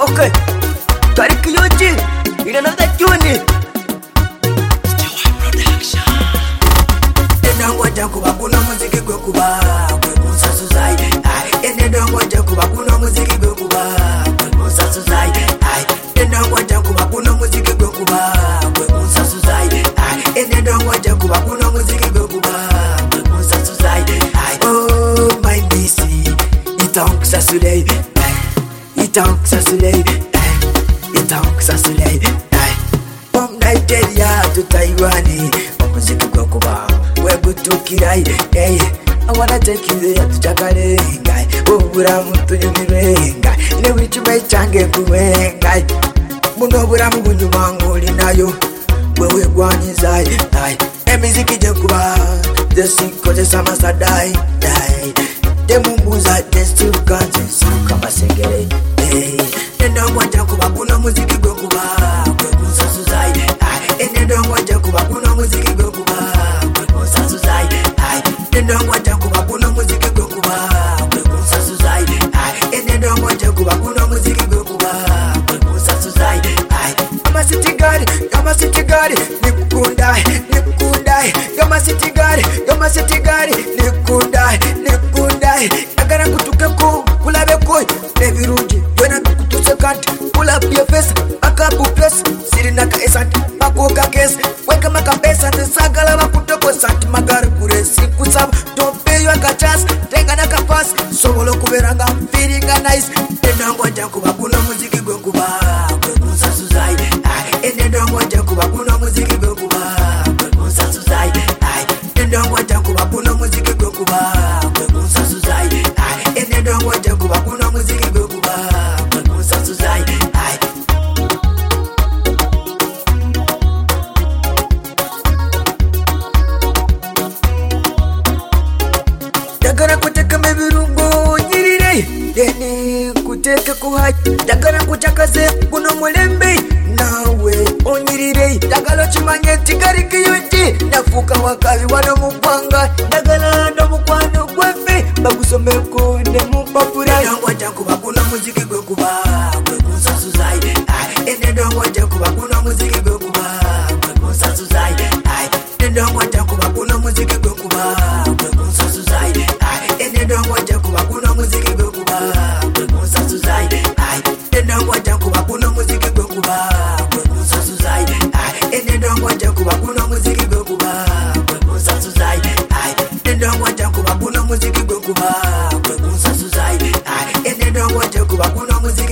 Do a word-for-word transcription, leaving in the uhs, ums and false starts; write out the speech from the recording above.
Okay, Tariq Yoji, in another tune. Ndongwaja kuba kuno muziki gwe kuba gwe kunsasuzai ai ndongwaja kuba kuno muziki gwe kuba gwe kunsasuzai ai ndongwaja kuba kuno muziki gwe kuba gwe kunsasuzai ai ndongwaja kuba kuno muziki gwe kuba gwe kunsasuzai ai oh my missy itank sasulei itank sasulei itank sasulei ai from Nigeria to Taiwan muziki gwe kuba Webutukirai, hey, I wanna take you there to Chakarengai. Oh, Buramu to Yumirengai. In which you may change Kuengai. Muno Buramu Mangoli Nayo. Where we go on inside, die. And Miziki Jakuba, the sick of the summer die, die. The Mumuza, the still can't see Kamasegay. Hey, and no one Jakuba, Puno Muziki Gokuba, Gokusa Suzai. And they don't want Jakuba, Puno Muziki Gokuba. Ndongwaja kuba kuno muziki gwe kuba gwe kunsasuzai ai ndongwaja kuba kuno muziki gwe kuba gwe kunsasuzai ai amasitigari amasitigari nikundai nikundai amasitigari amasitigari nikundai nikundai agara kutukeko kulabeko nebirungi wena kutuse kanti kula pia face akabu place sirina ka esant makoka case weka makapesa tsagala bakutoko santi magari kuresi kusaba don't pay you a chance tenga na kapas sobolo kuberanga feeling nice ndongwaja kuba kuno muziki gwe kuba gwe kunsasuzai ai ndongwaja kuba kuno muziki gwe kuba gwe kunsasuzai ai ndongwaja kuba kuno muziki gwe kuba gwe kunsasuzai ai ndongwaja kuba kuno muziki gwe kuba gwe kunsasuzai ai Dagara kuteka mebirungo nyirire Deni kuteka kuhaji Dagara kuchakaze kuno mulembe Nawe onyirire Dagalo chimanye tigari kiyuti Nafuka wakavi wano mupanga Dagala ndo mukwano gwefe Bagusomeko ne mupapura Ndongwaja kuba kuno muziki gwe kuba gwe kunsasuzai ai ndongwaja kuba kuno muziki gwe kuba gwe kunsasuzai ai ndongwaja kuba kuno muziki gwe kuba gwe kunsasuzai ai ndongwaja kuba kuno muziki gwe kuba gwe kunsasuzai ai ndongwaja kuba kuno muziki gwe kuba gwe kunsasuzai ai ndongwaja kuba kuno muziki gwe kuba gwe kunsasuzai ai ndongwaja kuba kuno muziki gwe kuba gwe kunsasuzai ai ndongwaja kuba kuno muziki